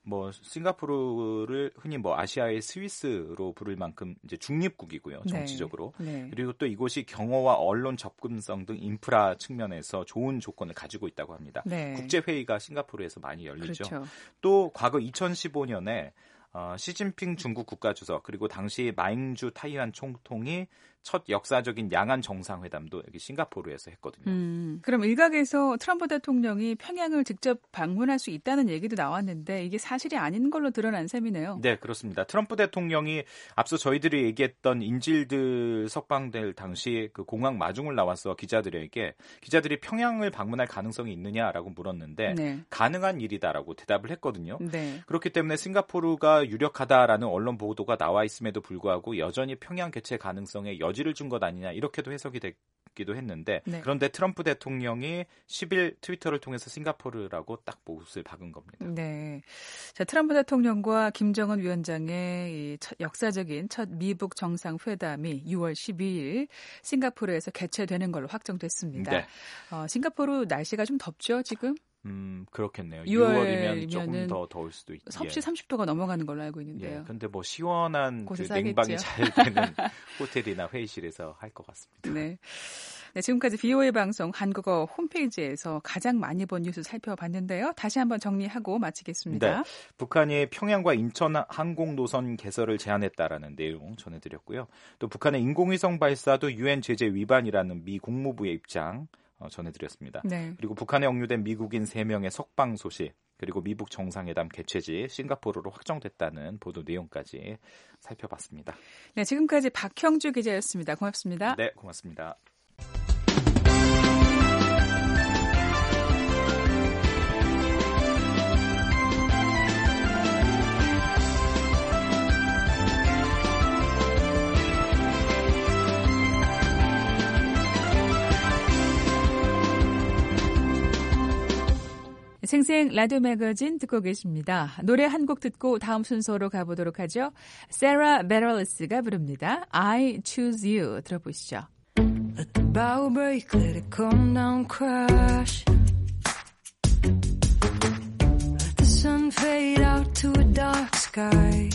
싱가포르를 흔히 아시아의 스위스로 부를 만큼 이제 중립국이고요, 정치적으로. 네. 네. 그리고 또 이곳이 경호와 언론 접근성 등 인프라 측면에서 좋은 조건을 가지고 있다고 합니다. 네. 국제회의가 싱가포르에서 많이 열리죠. 그렇죠. 또 과거 2015년에 시진핑 중국 국가주석 그리고 당시 마잉주 타이완 총통이 첫 역사적인 양안 정상회담도 여기 싱가포르에서 했거든요. 그럼 일각에서 트럼프 대통령이 평양을 직접 방문할 수 있다는 얘기도 나왔는데 이게 사실이 아닌 걸로 드러난 셈이네요. 네, 그렇습니다. 트럼프 대통령이 앞서 저희들이 얘기했던 인질들 석방될 당시 그 공항 마중을 나와서 기자들이 평양을 방문할 가능성이 있느냐라고 물었는데 네. 가능한 일이다라고 대답을 했거든요. 네. 그렇기 때문에 싱가포르가 유력하다라는 언론 보도가 나와 있음에도 불구하고 여전히 평양 개최 가능성에 여지를 준 것 아니냐 이렇게도 해석이 됐기도 했는데 네. 그런데 트럼프 대통령이 10일 트위터를 통해서 싱가포르라고 딱 못을 박은 겁니다. 네, 자, 트럼프 대통령과 김정은 위원장의 역사적인 첫 미북 정상회담이 6월 12일 싱가포르에서 개최되는 걸로 확정됐습니다. 네. 싱가포르 날씨가 좀 덥죠, 지금? 그렇겠네요. 6월이면 조금 더 더울 수도 있고. 섭씨 30도가 넘어가는 걸로 알고 있는데요. 근데 시원한 곳에서 냉방이 잘 되는 호텔이나 회의실에서 할 것 같습니다. 네. 네, 지금까지 BOA 방송 한국어 홈페이지에서 가장 많이 본 뉴스 살펴봤는데요. 다시 한번 정리하고 마치겠습니다. 네, 북한이 평양과 인천 항공 노선 개설을 제안했다라는 내용 전해드렸고요. 또 북한의 인공위성 발사도 유엔 제재 위반이라는 미 국무부의 입장 전해드렸습니다. 네. 그리고 북한에 억류된 미국인 3명의 석방 소식, 그리고 미북 정상회담 개최지 싱가포르로 확정됐다는 보도 내용까지 살펴봤습니다. 네, 지금까지 박형주 기자였습니다. 고맙습니다. 네, 고맙습니다. 생생 라디오 매거진 듣고 계십니다. 노래 한 곡 듣고 다음 순서로 가보도록 하죠. 세라 베럴스가 부릅니다. I Choose You 들어보시죠. Let the bow break, let it come down, crash. Let the sun fade out to a dark sky.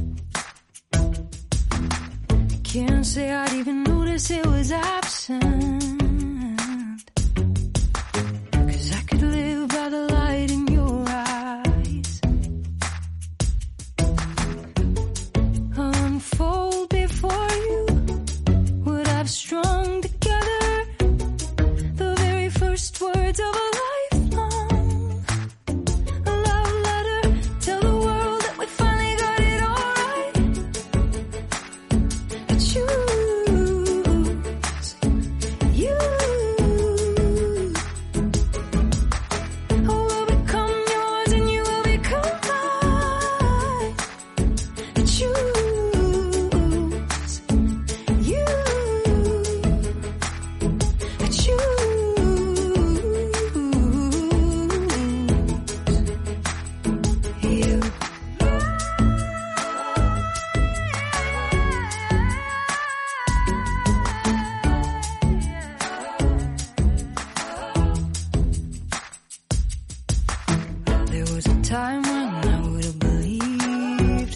I can't say I'd even notice it was absent. 'Cause I could live by the light in your eyes. Unfold before you what I've strung together. The very first words of a lifelong a love letter. Tell the world that we finally got it all right. I choose you. I will become yours and you will become mine. I choose you. I choose you. There was a time when I would have believed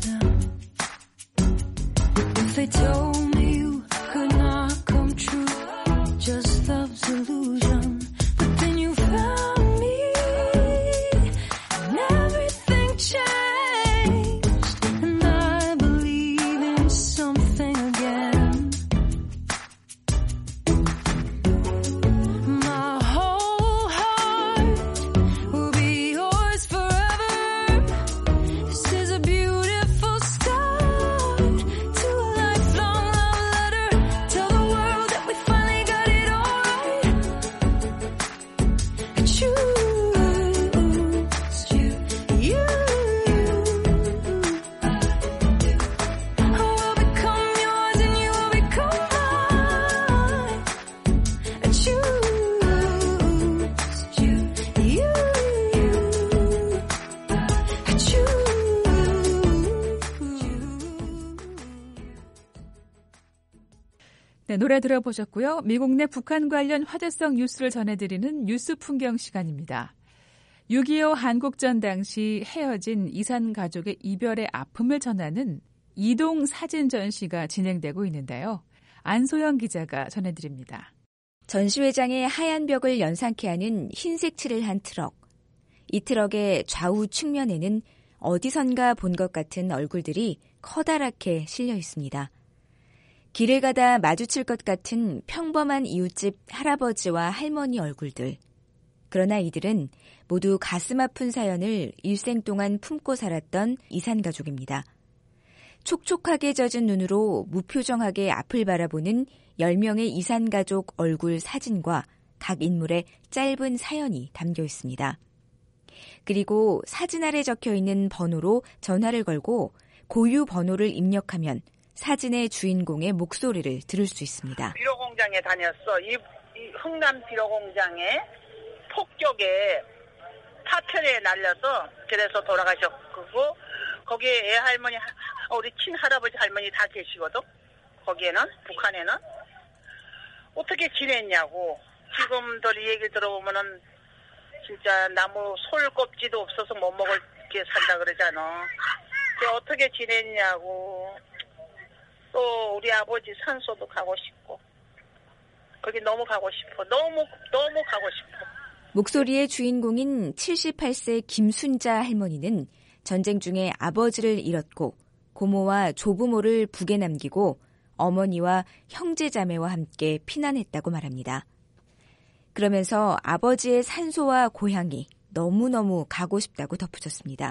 네, 노래 들어보셨고요. 미국 내 북한 관련 화제성 뉴스를 전해드리는 뉴스 풍경 시간입니다. 6.25 한국전 당시 헤어진 이산 가족의 이별의 아픔을 전하는 이동 사진 전시가 진행되고 있는데요. 안소영 기자가 전해드립니다. 전시회장의 하얀 벽을 연상케 하는 흰색 칠을 한 트럭. 이 트럭의 좌우 측면에는 어디선가 본 것 같은 얼굴들이 커다랗게 실려 있습니다. 길을 가다 마주칠 것 같은 평범한 이웃집 할아버지와 할머니 얼굴들. 그러나 이들은 모두 가슴 아픈 사연을 일생 동안 품고 살았던 이산 가족입니다. 촉촉하게 젖은 눈으로 무표정하게 앞을 바라보는 10명의 이산 가족 얼굴 사진과 각 인물의 짧은 사연이 담겨 있습니다. 그리고 사진 아래 적혀 있는 번호로 전화를 걸고 고유 번호를 입력하면 사진의 주인공의 목소리를 들을 수 있습니다. 비료공장에 다녔어. 이 흥남 비료공장에 폭격에 파편에 날려서 그래서 돌아가셨고 거기에 애할머니, 우리 친할아버지 할머니 다 계시거든. 거기에는 북한에는 어떻게 지냈냐고. 지금들 이 얘기 들어보면은 진짜 나무 솔 껍질도 없어서 못 먹을 게 산다 그러잖아. 어떻게 지냈냐고. 또 우리 아버지 산소도 가고 싶고 거기 너무 가고 싶어. 너무 가고 싶어. 목소리의 주인공인 78세 김순자 할머니는 전쟁 중에 아버지를 잃었고 고모와 조부모를 북에 남기고 어머니와 형제자매와 함께 피난했다고 말합니다. 그러면서 아버지의 산소와 고향이 너무너무 가고 싶다고 덧붙였습니다.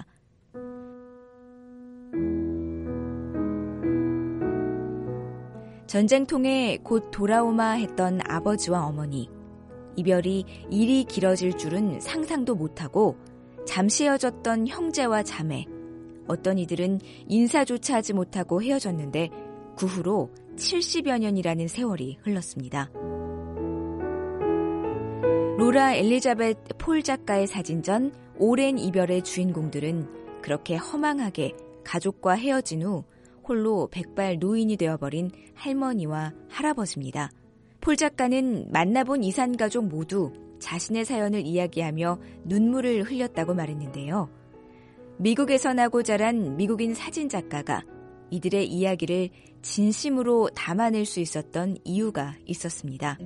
전쟁통에 곧 돌아오마 했던 아버지와 어머니. 이별이 일이 길어질 줄은 상상도 못하고 잠시 헤어졌던 형제와 자매. 어떤 이들은 인사조차 하지 못하고 헤어졌는데 그 후로 70여 년이라는 세월이 흘렀습니다. 로라 엘리자벳 폴 작가의 사진전 오랜 이별의 주인공들은 그렇게 허망하게 가족과 헤어진 후 홀로 백발 노인이 되어버린 할머니와 할아버지입니다. 폴 작가는 만나본 이산 가족 모두 자신의 사연을 이야기하며 눈물을 흘렸다고 말했는데요. 미국에서 나고 자란 미국인 사진작가가 이들의 이야기를 진심으로 담아낼 수 있었던 이유가 있었습니다.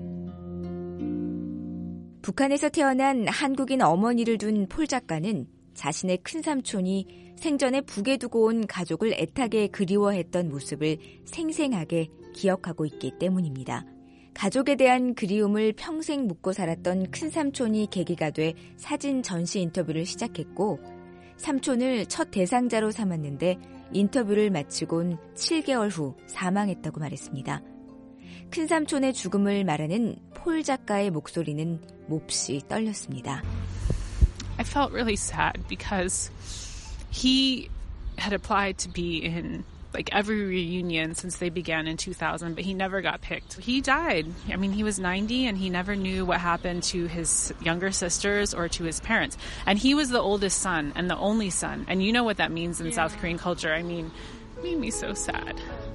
북한에서 태어난 한국인 어머니를 둔 폴 작가는 자신의 큰삼촌이 생전에 북에 두고 온 가족을 애타게 그리워했던 모습을 생생하게 기억하고 있기 때문입니다. 가족에 대한 그리움을 평생 묻고 살았던 큰삼촌이 계기가 돼 사진 전시 인터뷰를 시작했고 삼촌을 첫 대상자로 삼았는데 인터뷰를 마치곤 7개월 후 사망했다고 말했습니다. 큰삼촌의 죽음을 말하는 폴 작가의 목소리는 몹시 떨렸습니다. I felt really sad because he had applied to be in like every reunion since they began in 2000, but he never got picked. He died. I mean, he was 90 and he never knew what happened to his younger sisters or to his parents. And he was the oldest son and the only son. And you know what that means in South Korean culture. I mean, it made me so sad.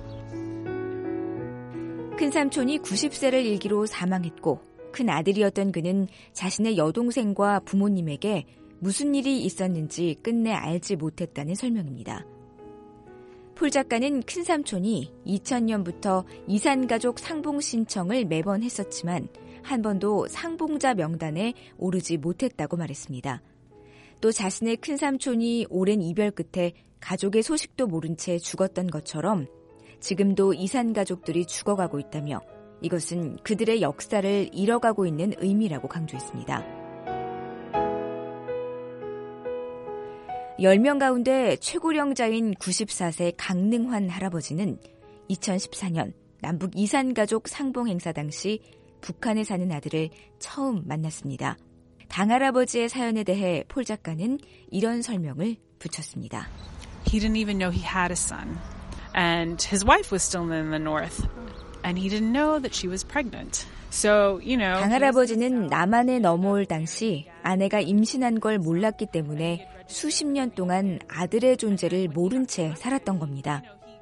큰삼촌이 90세를 일기로 사망했고 큰 아들이었던 그는 자신의 여동생과 부모님에게 무슨 일이 있었는지 끝내 알지 못했다는 설명입니다. 폴 작가는 큰삼촌이 2000년부터 이산가족 상봉 신청을 매번 했었지만 한 번도 상봉자 명단에 오르지 못했다고 말했습니다. 또 자신의 큰삼촌이 오랜 이별 끝에 가족의 소식도 모른 채 죽었던 것처럼 지금도 이산가족들이 죽어가고 있다며 이것은 그들의 역사를 잃어가고 있는 의미라고 강조했습니다. 10명 가운데 최고령자인 94세 강능환 할아버지는 2014년 남북 이산가족 상봉 행사 당시 북한에 사는 아들을 처음 만났습니다. 당할아버지의 사연에 대해 폴 작가는 이런 설명을 붙였습니다. He didn't even know he had a son. And his wife was still in the north. And he didn't know that she was pregnant. So, you know. 당할아버지는 남한에 넘어올 당시 아내가 임신한 걸 몰랐기 때문에 수십 년 동안 아들의 존재를 모른 채 살았던 겁니다.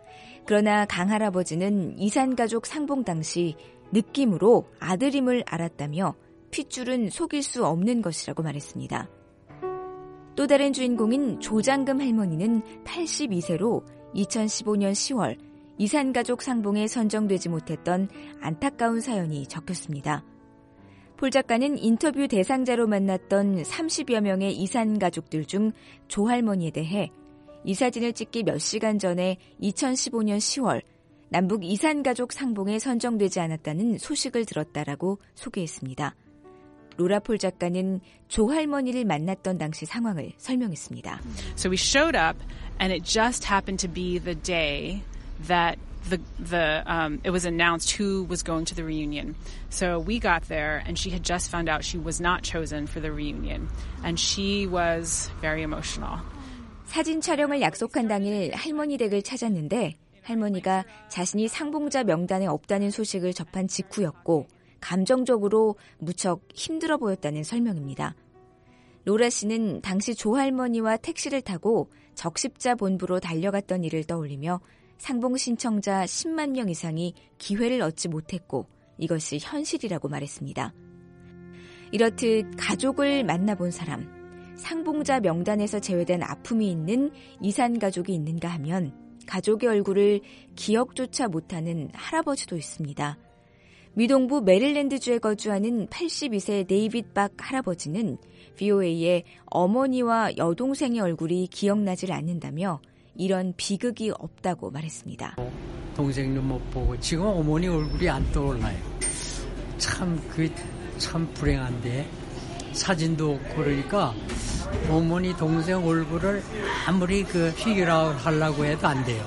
그러나 강할아버지는 이산가족 상봉 당시 느낌으로 아들임을 알았다며 핏줄은 속일 수 없는 것이라고 말했습니다. 또 다른 주인공인 조장금 할머니는 82세로 2015년 10월 이산가족 상봉에 선정되지 못했던 안타까운 사연이 적혔습니다. 폴 작가는 인터뷰 대상자로 만났던 30여 명의 이산가족들 중 조할머니에 대해 이 사진을 찍기 몇 시간 전에 2015년 10월 남북 이산가족 상봉에 선정되지 않았다는 소식을 들었다라고 소개했습니다. 로라 폴 작가는 조할머니를 만났던 당시 상황을 설명했습니다. So we showed up and it just happened to be the day that it was announced who was going to the reunion. So we got there and she had just found out she was not chosen for the reunion. And she was very emotional. 사진 촬영을 약속한 당일 할머니 댁을 찾았는데 할머니가 자신이 상봉자 명단에 없다는 소식을 접한 직후였고 감정적으로 무척 힘들어 보였다는 설명입니다. 로라 씨는 당시 조할머니와 택시를 타고 적십자 본부로 달려갔던 일을 떠올리며 상봉 신청자 10만 명 이상이 기회를 얻지 못했고 이것이 현실이라고 말했습니다. 이렇듯 가족을 만나본 사람, 상봉자 명단에서 제외된 아픔이 있는 이산가족이 있는가 하면 가족의 얼굴을 기억조차 못하는 할아버지도 있습니다. 미동부 메릴랜드주에 거주하는 82세 데이빗 박 할아버지는 VOA에 어머니와 여동생의 얼굴이 기억나질 않는다며 이런 비극이 없다고 말했습니다. 동생도 못 보고 지금 어머니 얼굴이 안 떠올라요. 참 불행한데 사진도 없고 그러니까 어머니 동생 얼굴을 아무리 피규어아웃 하려고 해도 안 돼요.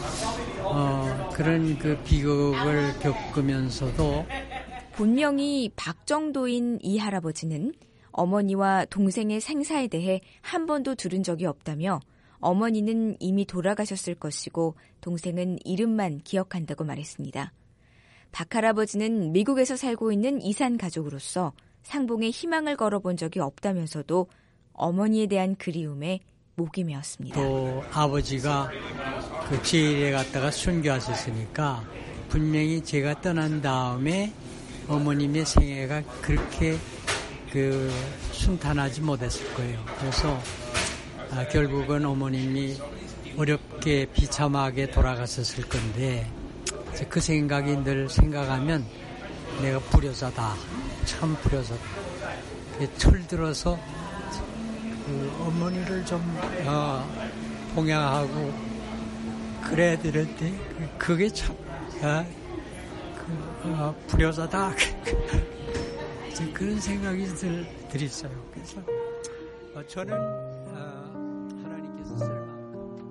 그런 비극을 겪으면서도 본명이 박정도인 이 할아버지는 어머니와 동생의 생사에 대해 한 번도 들은 적이 없다며 어머니는 이미 돌아가셨을 것이고 동생은 이름만 기억한다고 말했습니다. 박 할아버지는 미국에서 살고 있는 이산 가족으로서 상봉에 희망을 걸어본 적이 없다면서도 어머니에 대한 그리움에 목이 메었습니다. 또 아버지가 제일에 갔다가 순교하셨으니까 분명히 제가 떠난 다음에 어머님의 생애가 그렇게 순탄하지 못했을 거예요. 그래서 결국은 어머님이 어렵게 비참하게 돌아가셨을 건데 그 생각이 늘 생각하면 내가 불효자다. 참 불효자다. 철들어서 어머니를 좀 봉양하고 그래야 되는데 그게 참 불효자다. 그런 생각이 늘 있어요. 그래서 저는 하나님께서 쓸 만큼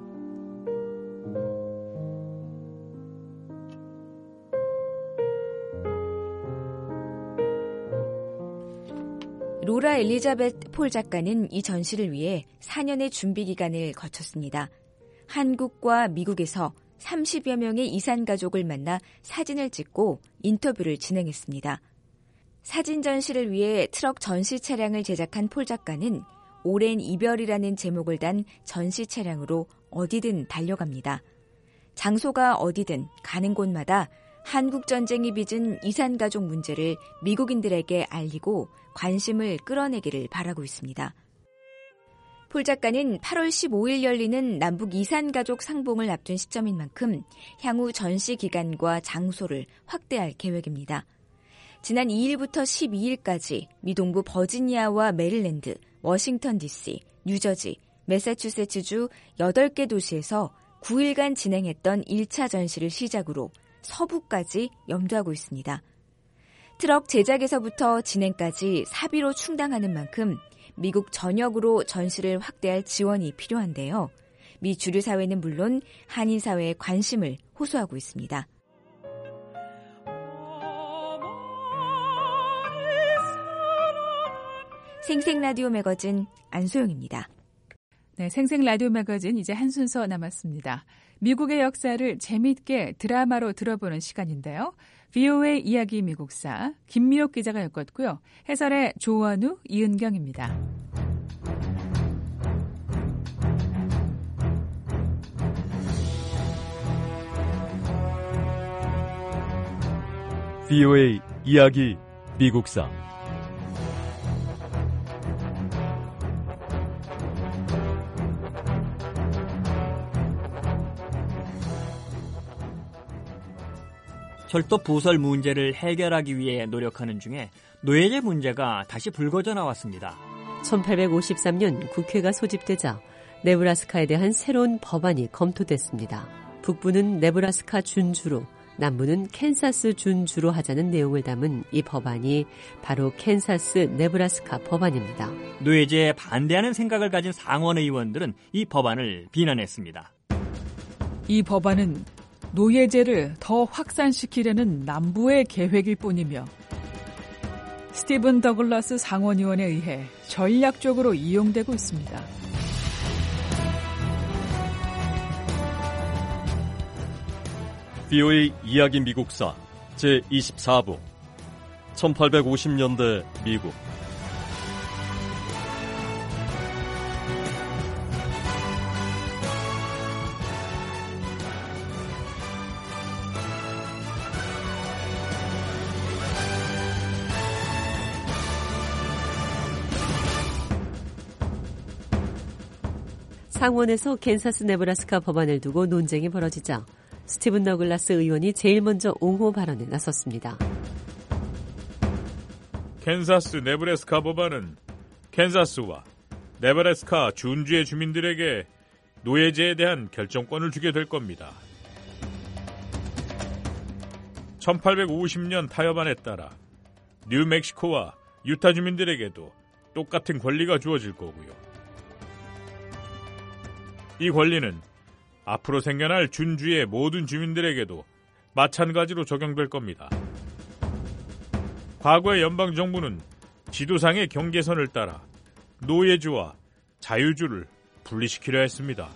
로라 엘리자베트 폴 작가는 이 전시를 위해 4년의 준비 기간을 거쳤습니다. 한국과 미국에서 30여 명의 이산 가족을 만나 사진을 찍고 인터뷰를 진행했습니다. 사진 전시를 위해 트럭 전시 차량을 제작한 폴 작가는 오랜 이별이라는 제목을 단 전시 차량으로 어디든 달려갑니다. 장소가 어디든 가는 곳마다 한국 전쟁이 빚은 이산 가족 문제를 미국인들에게 알리고 관심을 끌어내기를 바라고 있습니다. 폴 작가는 8월 15일 열리는 남북 이산 가족 상봉을 앞둔 시점인 만큼 향후 전시 기간과 장소를 확대할 계획입니다. 지난 2일부터 12일까지 미동부 버지니아와 메릴랜드, 워싱턴 DC, 뉴저지, 매사추세츠주 8개 도시에서 9일간 진행했던 1차 전시를 시작으로 서부까지 염두하고 있습니다. 트럭 제작에서부터 진행까지 사비로 충당하는 만큼 미국 전역으로 전시를 확대할 지원이 필요한데요. 미 주류 사회는 물론 한인 사회의 관심을 호소하고 있습니다. 생생 라디오 매거진 안소영입니다. 네, 생생 라디오 매거진 이제 한 순서 남았습니다. 미국의 역사를 재미있게 드라마로 들어보는 시간인데요. VOA 이야기 미국사 김미옥 기자가 엮었고요. 해설의 조원우, 이은경입니다. VOA 이야기 미국사. 철도 부설 문제를 해결하기 위해 노력하는 중에 노예제 문제가 다시 불거져 나왔습니다. 1853년 국회가 소집되자 네브라스카에 대한 새로운 법안이 검토됐습니다. 북부는 네브라스카 준주로, 남부는 캔사스 준주로 하자는 내용을 담은 이 법안이 바로 캔사스 네브라스카 법안입니다. 노예제에 반대하는 생각을 가진 상원 의원들은 이 법안을 비난했습니다. 이 법안은 노예제를 더 확산시키려는 남부의 계획일 뿐이며 스티븐 더글라스 상원의원에 의해 전략적으로 이용되고 있습니다. VOA 이야기 미국사 제24부 1850년대 미국. 상원에서 캔사스 네브라스카 법안을 두고 논쟁이 벌어지자 스티븐 더글라스 의원이 제일 먼저 옹호 발언에 나섰습니다. 캔사스 네브래스카 법안은 캔사스와 네브래스카 준주의 주민들에게 노예제에 대한 결정권을 주게 될 겁니다. 1850년 타협안에 따라 뉴멕시코와 유타 주민들에게도 똑같은 권리가 주어질 거고요. 이 권리는 앞으로 생겨날 준주의 모든 주민들에게도 마찬가지로 적용될 겁니다. 과거의 연방정부는 지도상의 경계선을 따라 노예주와 자유주를 분리시키려 했습니다.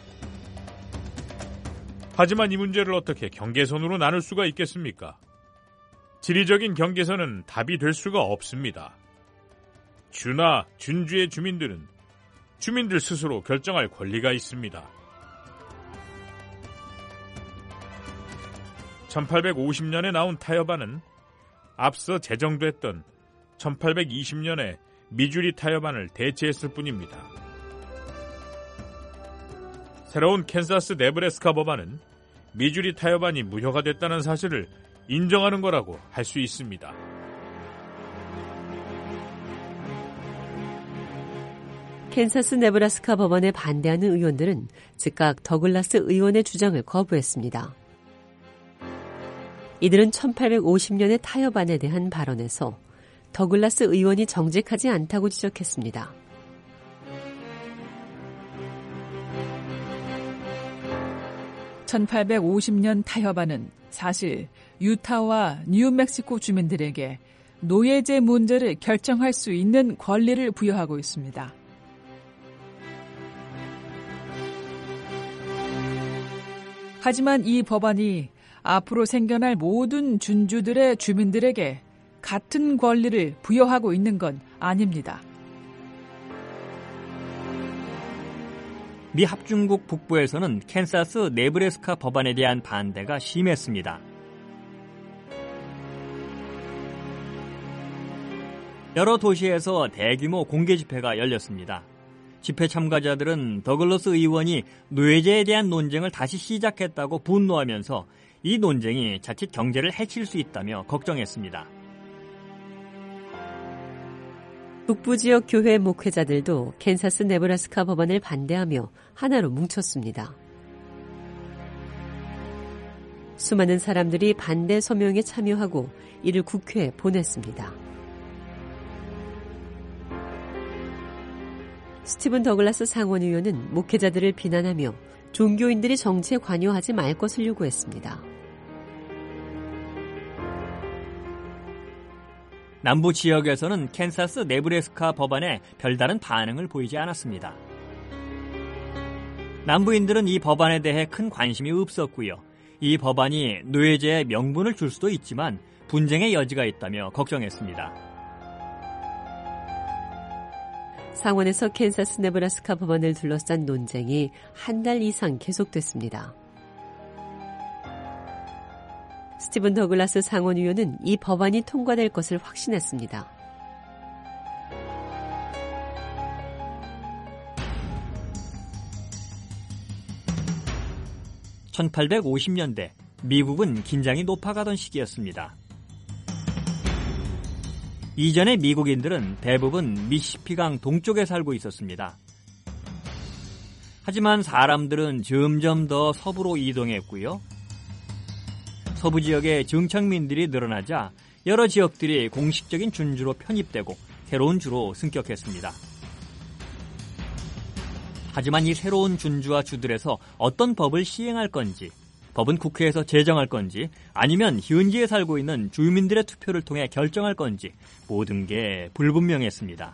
하지만 이 문제를 어떻게 경계선으로 나눌 수가 있겠습니까? 지리적인 경계선은 답이 될 수가 없습니다. 주나 준주의 주민들은 주민들 스스로 결정할 권리가 있습니다. 1850년에 나온 타협안은 앞서 제정됐던 1820년에 미주리 타협안을 대체했을 뿐입니다. 새로운 캔사스 네브래스카 법안은 미주리 타협안이 무효가 됐다는 사실을 인정하는 거라고 할 수 있습니다. 캔사스 네브라스카 법안에 반대하는 의원들은 즉각 더글라스 의원의 주장을 거부했습니다. 이들은 1850년의 타협안에 대한 발언에서 더글라스 의원이 정직하지 않다고 지적했습니다. (1850년) 타협안은 사실 유타와 뉴멕시코 주민들에게 노예제 문제를 결정할 수 있는 권리를 부여하고 있습니다. 하지만 이 법안이 앞으로 생겨날 모든 준주들의 주민들에게 같은 권리를 부여하고 있는 건 아닙니다. 미 합중국 북부에서는 캔사스 네브래스카 법안에 대한 반대가 심했습니다. 여러 도시에서 대규모 공개 집회가 열렸습니다. 집회 참가자들은 더글러스 의원이 노예제에 대한 논쟁을 다시 시작했다고 분노하면서 이 논쟁이 자칫 경제를 해칠 수 있다며 걱정했습니다. 북부 지역 교회 목회자들도 캔사스 네브라스카 법안을 반대하며 하나로 뭉쳤습니다. 수많은 사람들이 반대 서명에 참여하고 이를 국회에 보냈습니다. 스티븐 더글라스 상원의원은 목회자들을 비난하며 종교인들이 정치에 관여하지 말 것을 요구했습니다. 남부 지역에서는 캔사스 네브래스카 법안에 별다른 반응을 보이지 않았습니다. 남부인들은 이 법안에 대해 큰 관심이 없었고요. 이 법안이 노예제에 명분을 줄 수도 있지만 분쟁의 여지가 있다며 걱정했습니다. 상원에서 캔사스 네브라스카 법안을 둘러싼 논쟁이 한 달 이상 계속됐습니다. 스티븐 더글라스 상원의원은 이 법안이 통과될 것을 확신했습니다. (1850년대) 미국은 긴장이 높아가던 시기였습니다. 이전에 미국인들은 대부분 미시시피강 동쪽에 살고 있었습니다. 하지만 사람들은 점점 더 서부로 이동했고요. 서부 지역에 정착민들이 늘어나자 여러 지역들이 공식적인 준주로 편입되고 새로운 주로 승격했습니다. 하지만 이 새로운 준주와 주들에서 어떤 법을 시행할 건지, 법은 국회에서 제정할 건지, 아니면 현지에 살고 있는 주민들의 투표를 통해 결정할 건지 모든 게 불분명했습니다.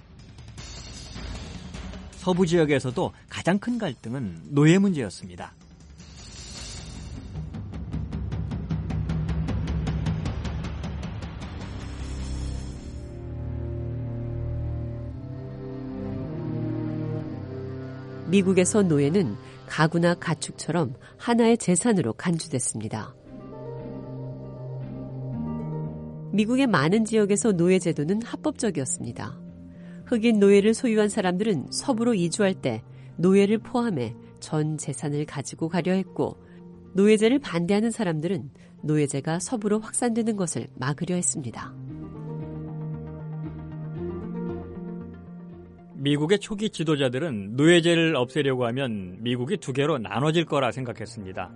서부 지역에서도 가장 큰 갈등은 노예 문제였습니다. 미국에서 노예는 가구나 가축처럼 하나의 재산으로 간주됐습니다. 미국의 많은 지역에서 노예 제도는 합법적이었습니다. 흑인 노예를 소유한 사람들은 서부로 이주할 때 노예를 포함해 전 재산을 가지고 가려 했고, 노예제를 반대하는 사람들은 노예제가 서부로 확산되는 것을 막으려 했습니다. 미국의 초기 지도자들은 노예제를 없애려고 하면 미국이 두 개로 나눠질 거라 생각했습니다.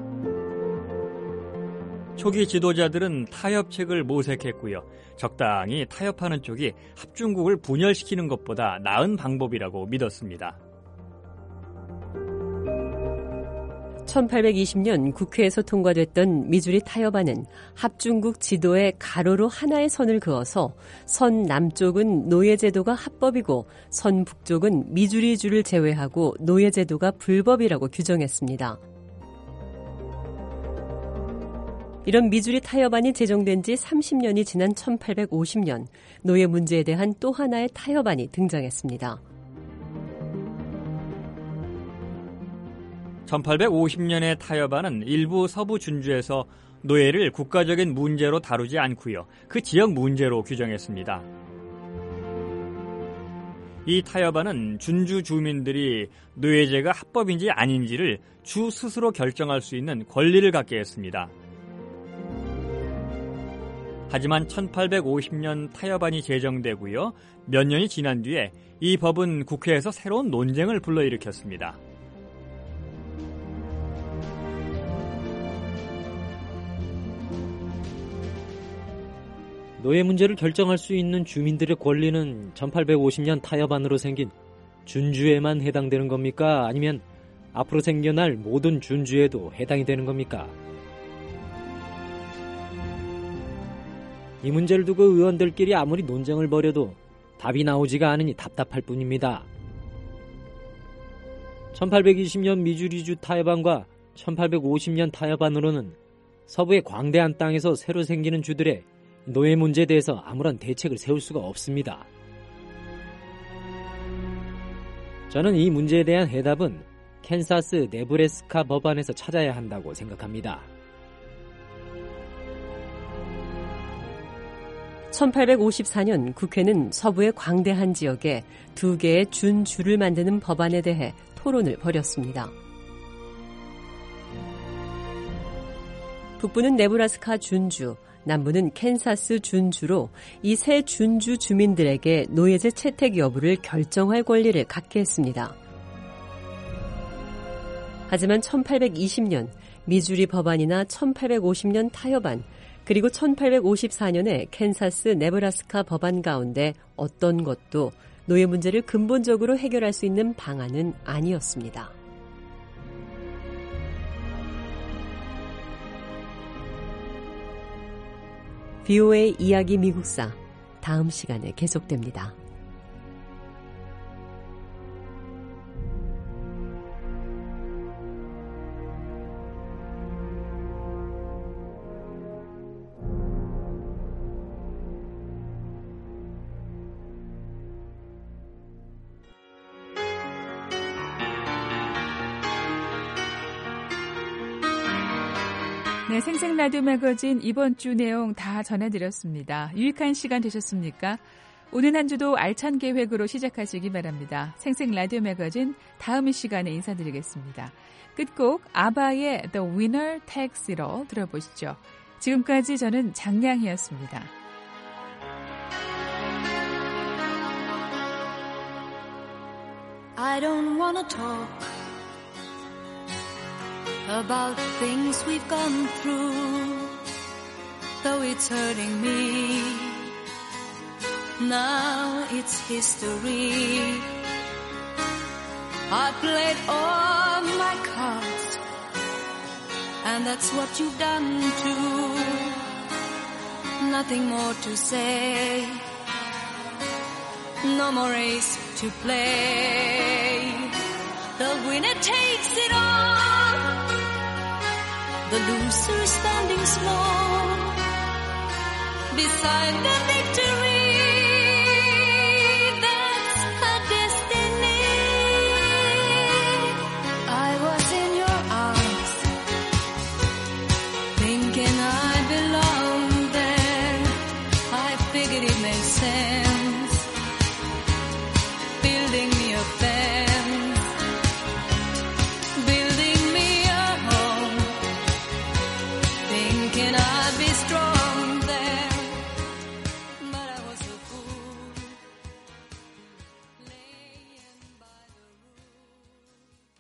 초기 지도자들은 타협책을 모색했고요. 적당히 타협하는 쪽이 합중국을 분열시키는 것보다 나은 방법이라고 믿었습니다. 1820년 국회에서 통과됐던 미주리 타협안은 합중국 지도에 가로로 하나의 선을 그어서 선 남쪽은 노예제도가 합법이고 선 북쪽은 미주리주를 제외하고 노예제도가 불법이라고 규정했습니다. 이런 미주리 타협안이 제정된 지 30년이 지난 1850년, 노예 문제에 대한 또 하나의 타협안이 등장했습니다. 1850년의 타협안은 일부 서부 준주에서 노예를 국가적인 문제로 다루지 않고요, 그 지역 문제로 규정했습니다. 이 타협안은 준주 주민들이 노예제가 합법인지 아닌지를 주 스스로 결정할 수 있는 권리를 갖게 했습니다. 하지만 1850년 타협안이 제정되고요, 몇 년이 지난 뒤에 이 법은 국회에서 새로운 논쟁을 불러일으켰습니다. 노예 문제를 결정할 수 있는 주민들의 권리는 1850년 타협안으로 생긴 준주에만 해당되는 겁니까? 아니면 앞으로 생겨날 모든 준주에도 해당이 되는 겁니까? 이 문제를 두고 의원들끼리 아무리 논쟁을 벌여도 답이 나오지가 않으니 답답할 뿐입니다. 1820년 미주리주 타협안과 1850년 타협안으로는 서부의 광대한 땅에서 새로 생기는 주들의 노예 문제에 대해서 아무런 대책을 세울 수가 없습니다. 저는 이 문제에 대한 해답은 캔사스 네브래스카 법안에서 찾아야 한다고 생각합니다. 1854년 국회는 서부의 광대한 지역에 두 개의 준주를 만드는 법안에 대해 토론을 벌였습니다. 북부는 네브라스카 준주, 남부는 캔사스 준주로 이 세 준주 주민들에게 노예제 채택 여부를 결정할 권리를 갖게 했습니다. 하지만 1820년 미주리 법안이나 1850년 타협안, 그리고 1854년에 캔사스 네브라스카 법안 가운데 어떤 것도 노예 문제를 근본적으로 해결할 수 있는 방안은 아니었습니다. VOA 이야기 미국사, 다음 시간에 계속됩니다. 네, 생생 라디오 매거진 이번 주 내용 다 전해드렸습니다. 유익한 시간 되셨습니까? 오늘 한 주도 알찬 계획으로 시작하시기 바랍니다. 생생 라디오 매거진 다음 시간에 인사드리겠습니다. 끝곡 아바의 The Winner Takes It All 들어보시죠. 지금까지 저는 장량이었습니다. I don't wanna talk about things we've gone through, though it's hurting me. Now it's history. I played all my cards, and that's what you've done too. Nothing more to say, no more race to play. The winner takes it all, the loser standing small beside the victory.